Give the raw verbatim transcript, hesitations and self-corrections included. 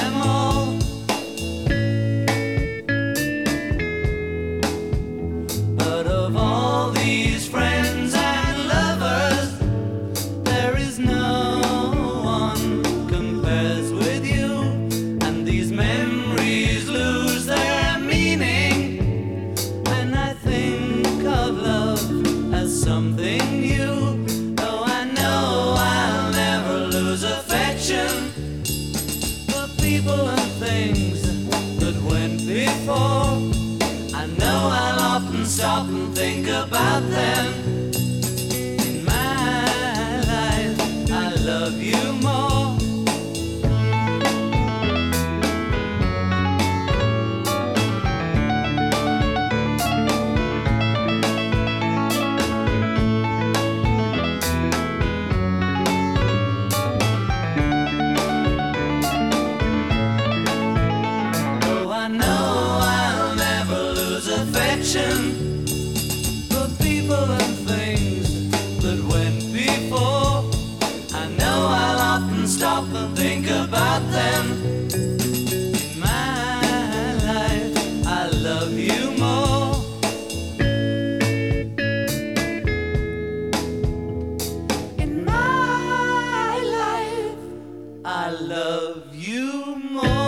them all. But of all these friends and lovers, there is no one compares with you. And these memories lose their meaning when I think of love as something new. Though I know I'll never lose affection for people and things that went before. I know I'll often stop and think about them. In my life, I love you more. Though I know I'll never lose affection for people and things that went before. I know I'll often stop and think about them. In my life, I love you more. In my life, I love you more.